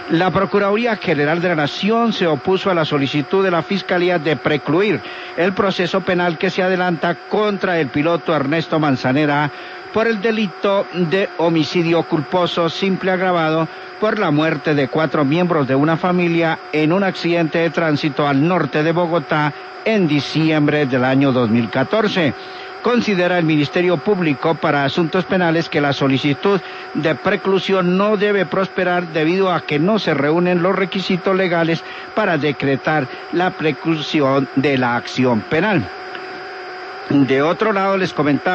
La Procuraduría General de la Nación se opuso a la solicitud de la Fiscalía de precluir el proceso penal que se adelanta contra el piloto Ernesto Manzanera por el delito de homicidio culposo simple agravado por la muerte de 4 miembros de una familia en un accidente de tránsito al norte de Bogotá en diciembre del año 2014. Considera el Ministerio Público para Asuntos Penales que la solicitud de preclusión no debe prosperar debido a que no se reúnen los requisitos legales para decretar la preclusión de la acción penal. De otro lado, les comentaba